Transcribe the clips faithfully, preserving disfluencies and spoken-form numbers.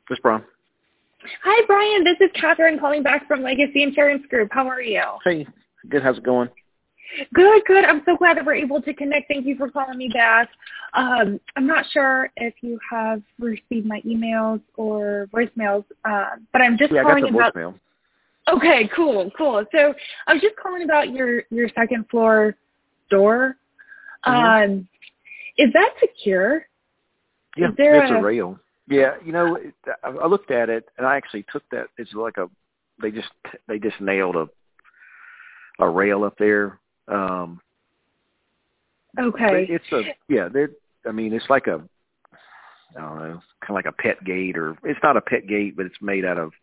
This is Brian. Hi, Brian. This is Catherine calling back from Legacy Insurance Group. How are you? Hey, good. How's it going? Good, good. I'm so glad that we're able to connect. Thank you for calling me back. Um, I'm not sure if you have received my emails or voicemails, uh, but I'm just yeah, calling I got the about. voicemail. Okay, cool, cool. So I was just calling about your your second floor door. Mm-hmm. Um, is that secure? Yeah, Is there it's a a rail. Yeah, you know, it, I, I looked at it, and I actually took that. It's like a they just they just nailed a a rail up there. Um, okay? It's a yeah. They're I mean, it's like a I don't know, kind of like a pet gate, or it's not a pet gate, but it's made out of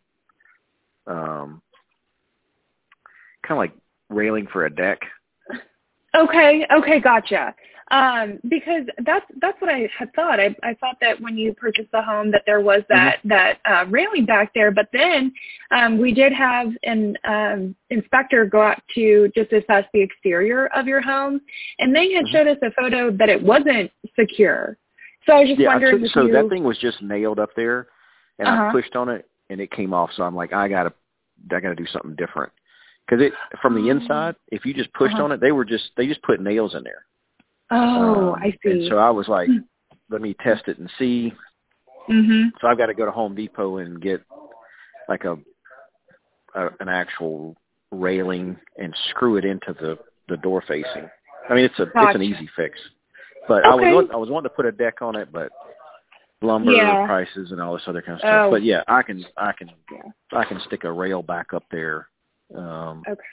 um, kind of like railing for a deck. Okay, okay, gotcha. Um, because that's that's what I had thought. I, I thought that when you purchased the home that there was that Mm-hmm. that uh, railing back there, but then um, we did have an um, inspector go out to just assess the exterior of your home, and they had Mm-hmm. showed us a photo that it wasn't secure. So I was just Yeah, I wondering took, if so you. that thing was just nailed up there, and Uh I huh. pushed on it, and it came off. So I'm like, I gotta, I gotta do something different, because it from the inside, if you just pushed Uh-huh. on it, they were just they just put nails in there. Oh, Um, I and see. so I was like, let me test it and see. Mhm. So I've got to go to Home Depot and get like a, a an actual railing and screw it into the the door facing. I mean, it's a it's Gotcha. an easy fix, but I was Okay. want- I was wanting to put a deck on it, but lumber Yeah. prices and all this other kind of stuff. Oh. But yeah, I can I can Yeah. I can stick a rail back up there. Um, Okay.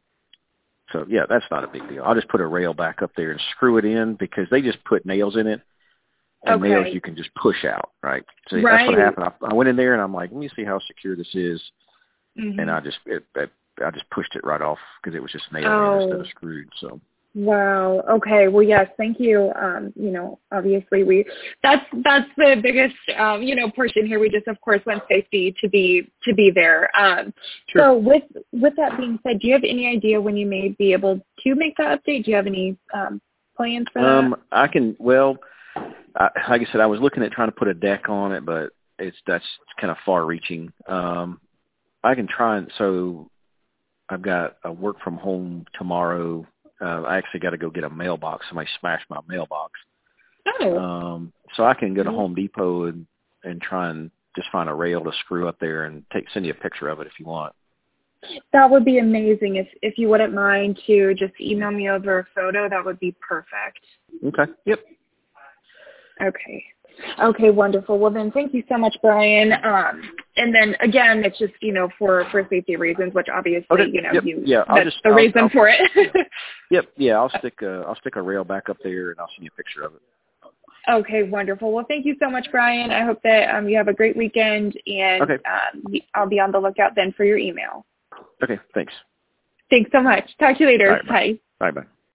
so yeah, that's not a big deal. I'll just put a rail back up there and screw it in, because they just put nails in it, and nails Okay. you can just push out, right? So that's what Right. happened. I, I went in there and I'm like, let me see how secure this is, and Mhm. I just it, it, I just pushed it right off because it was just nailed in instead Oh. of screwed. So Wow. Okay. Well, yes. Thank you. Um, you know, obviously, we that's that's the biggest um, you know portion here. We just, of course, want safety to be to be there. Um, sure. so, with with that being said, do you have any idea when you may be able to make that update? Do you have any um, plans for that? Um, I can well, I, like I said, I was looking at trying to put a deck on it, but it's that's kind of far reaching. Um, I can try and so I've got a work from home tomorrow. Uh, I actually got to go get a mailbox. Somebody smashed my mailbox. Oh. Um, so I can go to Home Depot and, and try and just find a rail to screw up there and take send you a picture of it if you want. That would be amazing. If if you wouldn't mind to just email me over a photo, that would be perfect. Okay. Yep. Okay. Okay, wonderful. Well, then thank you so much, Brian. Um, and then again, it's just, you know, for, for safety reasons, which obviously, Okay. you know, Yep. you, Yeah. I'll that's just the I'll, reason I'll, for it. Yep. Yeah. I'll stick a I'll stick a rail back up there and I'll send you a picture of it. Okay, wonderful. Well, thank you so much, Brian. I hope that um, you have a great weekend, and Okay. um, I'll be on the lookout then for your email. Okay. Thanks. Thanks so much. Talk to you later. All right, bye. Bye. Bye. Bye.